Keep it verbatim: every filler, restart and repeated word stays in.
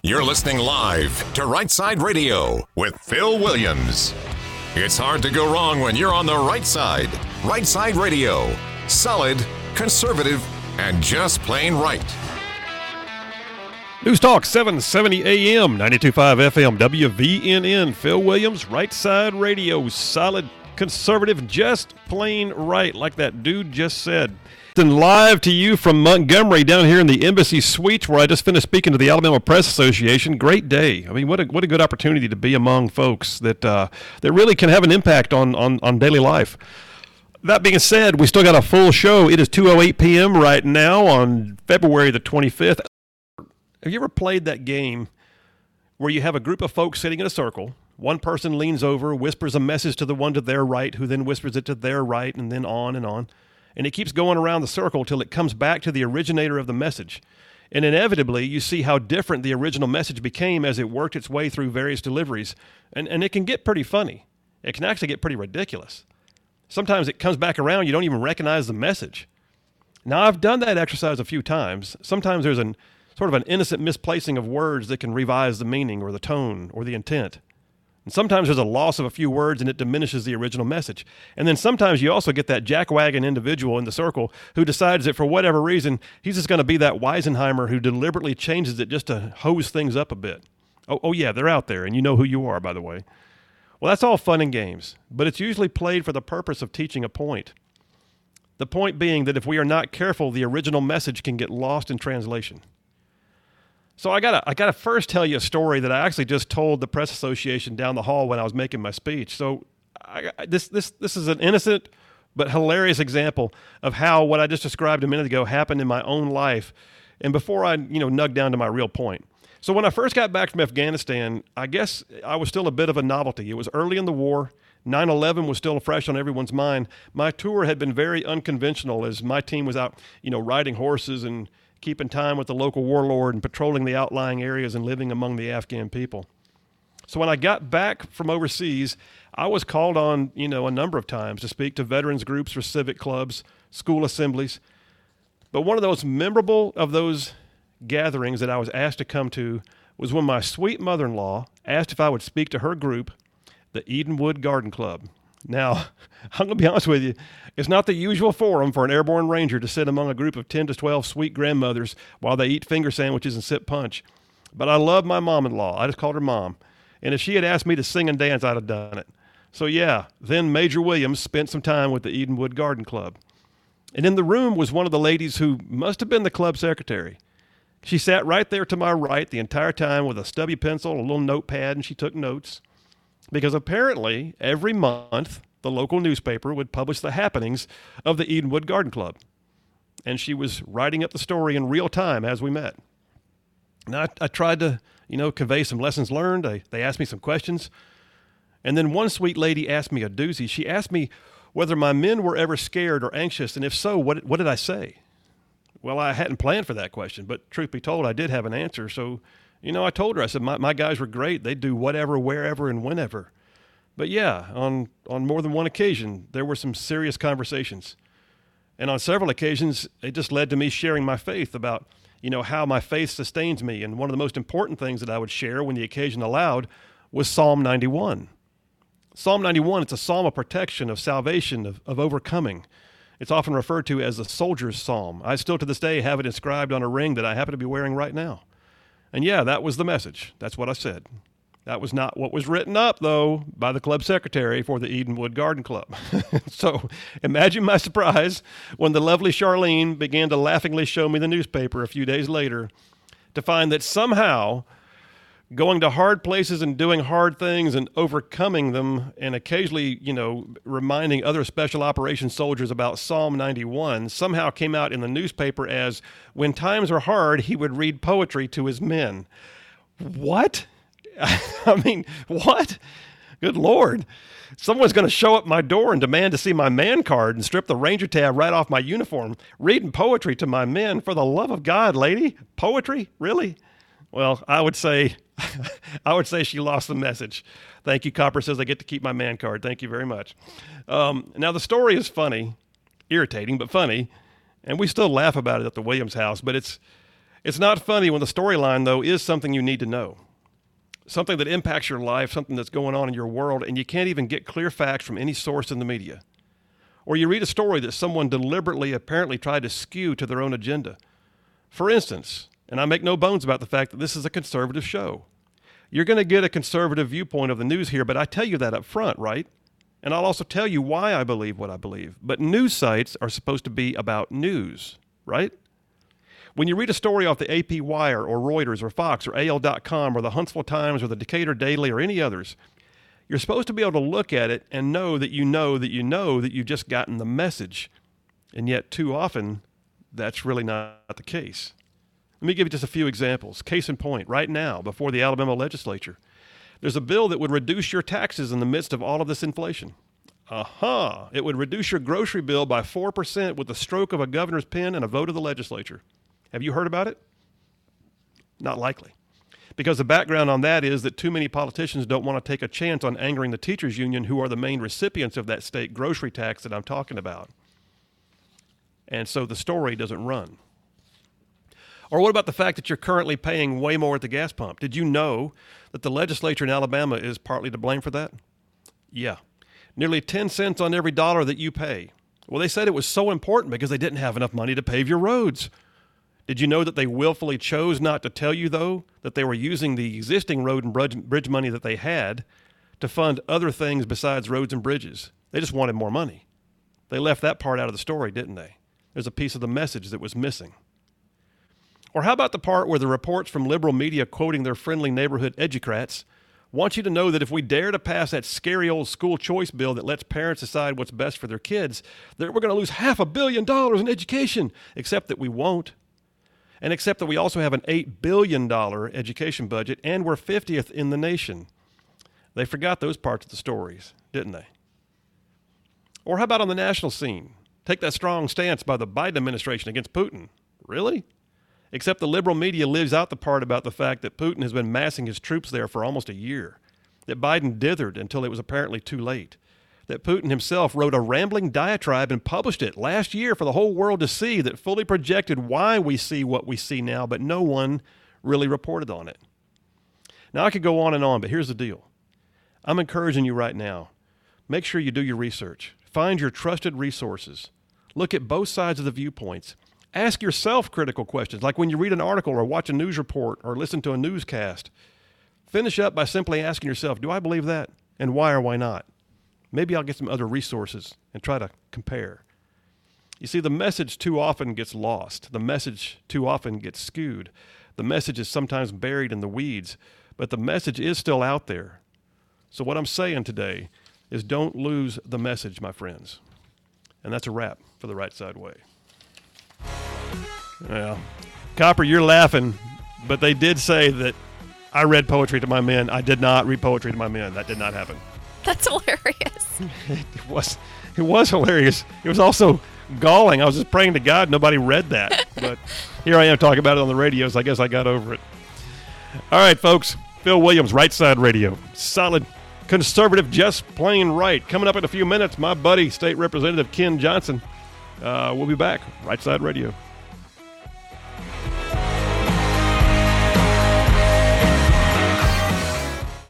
You're listening live to Right Side Radio with Phil Williams. It's hard to go wrong when you're on the right side. Right Side Radio. Solid, conservative, and just plain right. News Talk seven seventy A M, ninety-two point five F M, W V N N. Phil Williams, Right Side Radio. Solid, conservative, just plain right, like that dude just said. And live to you from Montgomery down here in the Embassy Suites, where I just finished speaking to the Alabama Press Association. Great day. I mean, what a what a good opportunity to be among folks that uh, that really can have an impact on, on, on daily life. That being said, we still got a full show. It is two oh eight p.m. right now on February the twenty-fifth. Have you ever played that game where you have a group of folks sitting in a circle? One person leans over, whispers a message to the one to their right, who then whispers it to their right, and then on and on. And it keeps going around the circle till it comes back to the originator of the message. And inevitably, you see how different the original message became as it worked its way through various deliveries. And, and it can get pretty funny. It can actually get pretty ridiculous. Sometimes it comes back around, you don't even recognize the message. Now, I've done that exercise a few times. Sometimes there's an sort of an innocent misplacing of words that can revise the meaning or the tone or the intent. And sometimes there's a loss of a few words and it diminishes the original message. And then sometimes you also get that jackwagon individual in the circle who decides that for whatever reason, he's just going to be that Weisenheimer who deliberately changes it just to hose things up a bit. Oh, oh yeah, they're out there, and you know who you are, by the way. Well, that's all fun and games, but it's usually played for the purpose of teaching a point. The point being that if we are not careful, the original message can get lost in translation. So I gotta, I gotta first tell you a story that I actually just told the Press Association down the hall when I was making my speech. So I, this, this, this is an innocent but hilarious example of how what I just described a minute ago happened in my own life, and before I, you know, nug down to my real point. So when I first got back from Afghanistan, I guess I was still a bit of a novelty. It was early in the war. nine eleven was still fresh on everyone's mind. My tour had been very unconventional as my team was out, you know, riding horses and keeping time with the local warlord and patrolling the outlying areas and living among the Afghan people. So when I got back from overseas, I was called on, you know, a number of times to speak to veterans groups or civic clubs, school assemblies. But one of those memorable of those gatherings that I was asked to come to was when my sweet mother-in-law asked if I would speak to her group, the Edenwood Garden Club. Now, I'm going to be honest with you, it's not the usual forum for an airborne ranger to sit among a group of ten to twelve sweet grandmothers while they eat finger sandwiches and sip punch. But I love my mom-in-law. I just called her Mom. And if she had asked me to sing and dance, I'd have done it. So yeah, then Major Williams spent some time with the Edenwood Garden Club. And in the room was one of the ladies who must have been the club secretary. She sat right there to my right the entire time with a stubby pencil, a little notepad, and she took notes. Because apparently, every month, the local newspaper would publish the happenings of the Edenwood Garden Club. And she was writing up the story in real time as we met. Now, I, I tried to, you know, convey some lessons learned. They, they asked me some questions. And then one sweet lady asked me a doozy. She asked me whether my men were ever scared or anxious, and if so, what, what did I say? Well, I hadn't planned for that question, but truth be told, I did have an answer, so... You know, I told her, I said, my, my guys were great. They'd do whatever, wherever, and whenever. But yeah, on, on more than one occasion, there were some serious conversations. And on several occasions, it just led to me sharing my faith about, you know, how my faith sustains me. And one of the most important things that I would share when the occasion allowed was Psalm ninety-one. Psalm ninety-one, it's a psalm of protection, of salvation, of, of overcoming. It's often referred to as the soldier's psalm. I still to this day have it inscribed on a ring that I happen to be wearing right now. And yeah, that was the message. That's what I said. That was not what was written up, though, by the club secretary for the Edenwood Garden Club. So imagine my surprise when the lovely Charlene began to laughingly show me the newspaper a few days later to find that somehow going to hard places and doing hard things and overcoming them and occasionally, you know, reminding other special operations soldiers about Psalm ninety-one somehow came out in the newspaper as when times are hard, he would read poetry to his men. What? I mean, what? Good Lord. Someone's going to show up my door and demand to see my man card and strip the Ranger tab right off my uniform, reading poetry to my men. For the love of God, lady, poetry? Really? Well, I would say, I would say she lost the message. Thank you, Copper says I get to keep my man card. Thank you very much. Um, now, the story is funny, irritating, but funny, and we still laugh about it at the Williams house, but it's, It's not funny when the storyline, though, is something you need to know. Something that impacts your life, something that's going on in your world, and you can't even get clear facts from any source in the media. Or you read a story that someone deliberately apparently tried to skew to their own agenda. For instance, and I make no bones about the fact that this is a conservative show, you're going to get a conservative viewpoint of the news here, but I tell you that up front, right? And I'll also tell you why I believe what I believe. But news sites are supposed to be about news, right? When you read a story off the A P Wire or Reuters or Fox or A L dot com or the Huntsville Times or the Decatur Daily or any others, you're supposed to be able to look at it and know that you know that you know that you've just gotten the message. And yet, too often, that's really not the case. Let me give you just a few examples. Case in point, right now, before the Alabama legislature, there's a bill that would reduce your taxes in the midst of all of this inflation. Aha! It would reduce your grocery bill by four percent with the stroke of a governor's pen and a vote of the legislature. Have you heard about it? Not likely. Because the background on that is that too many politicians don't want to take a chance on angering the teachers union, who are the main recipients of that state grocery tax that I'm talking about. And so the story doesn't run. Or what about the fact that you're currently paying way more at the gas pump? Did you know that the legislature in Alabama is partly to blame for that? Yeah. Nearly ten cents on every dollar that you pay. Well, they said it was so important because they didn't have enough money to pave your roads. Did you know that they willfully chose not to tell you, though, that they were using the existing road and bridge money that they had to fund other things besides roads and bridges? They just wanted more money. They left that part out of the story, didn't they? There's a piece of the message that was missing. Or how about the part where the reports from liberal media quoting their friendly neighborhood educrats want you to know that if we dare to pass that scary old school choice bill that lets parents decide what's best for their kids, that we're going to lose half a billion dollars in education, except that we won't. And except that we also have an eight billion dollars education budget and we're fiftieth in the nation. They forgot those parts of the stories, didn't they? Or how about on the national scene? Take that strong stance by the Biden administration against Putin. Really? Except the liberal media lives out the part about the fact that Putin has been massing his troops there for almost a year, that Biden dithered until it was apparently too late, that Putin himself wrote a rambling diatribe and published it last year for the whole world to see that fully projected why we see what we see now, but no one really reported on it. Now, I could go on and on, but here's the deal. I'm encouraging you right now. Make sure you do your research. Find your trusted resources. Look at both sides of the viewpoints. Ask yourself critical questions, like when you read an article or watch a news report or listen to a newscast. Finish up by simply asking yourself, do I believe that? And why or why not? Maybe I'll get some other resources and try to compare. You see, the message too often gets lost. The message too often gets skewed. The message is sometimes buried in the weeds, but the message is still out there. So what I'm saying today is don't lose the message, my friends. And that's a wrap for the Right Side Way. Well, Copper, you're laughing, but they did say that I read poetry to my men. I did not read poetry to my men. That did not happen. That's hilarious. It was, it was hilarious. It was also galling. I was just praying to God nobody read that. But here I am talking about it on the radio, so I guess I got over it. All right, folks. Phil Williams, Right Side Radio. Solid conservative, just plain right. Coming up in a few minutes, my buddy, State Representative Ken Johnson. Uh, we'll be back. Right Side Radio.